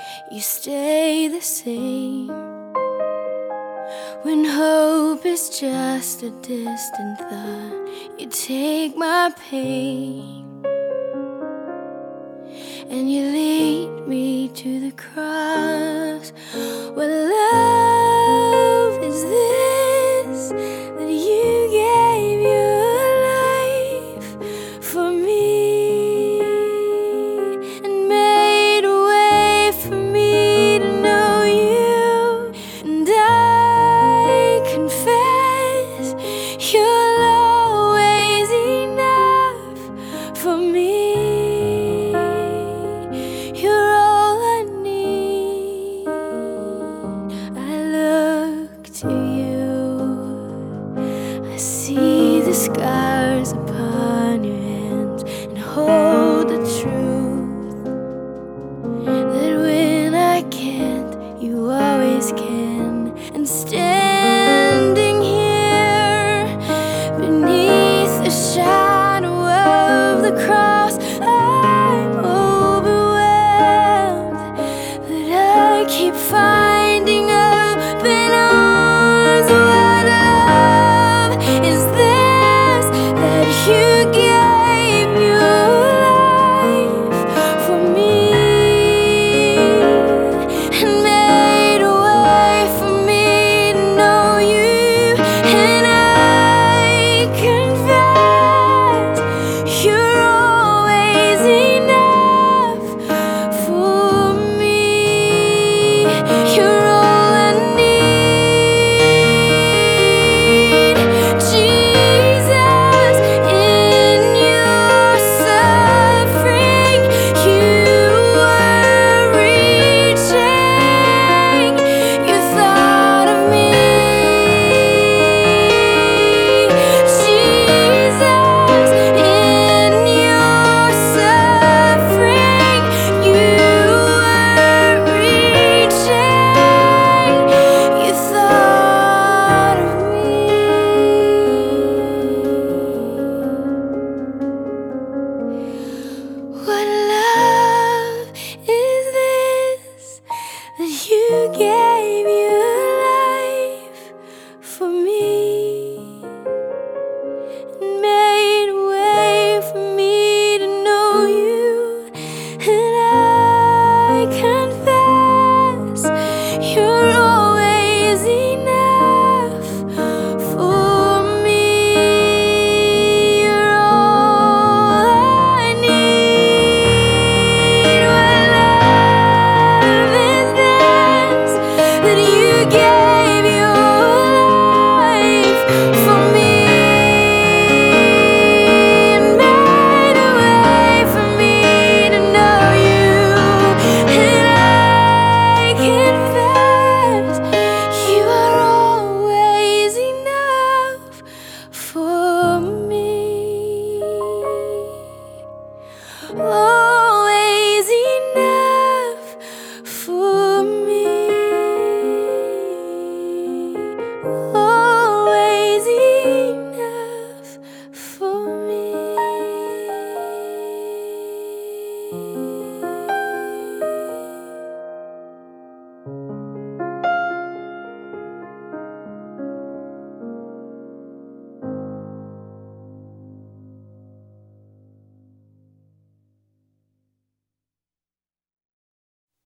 you stay the same. When hope is just a distant thought, you take my pain and you lead me to the cross. What love is this that you gave your life for me and made a way for me to know you? And I confess you're always enough for me. You're all I need. I look to you. I see the scars upon your hands and hold the truth that when I can't, you always can. And standing here beneath the shadow of the cross, I'm overwhelmed that I keep finding open arms. What love is this that you gave your life for me and made a way for me to know you? And I confess you're always enough for me. You're all I need. Jesus, in your suffering, you were reaching. You thought of me. Jesus, in your suffering, you were reaching. You thought of me. What love is this that you gave your life for me and made a way for me to know you? And I confess you're always enough for me. You're all I need. What love is this that you gave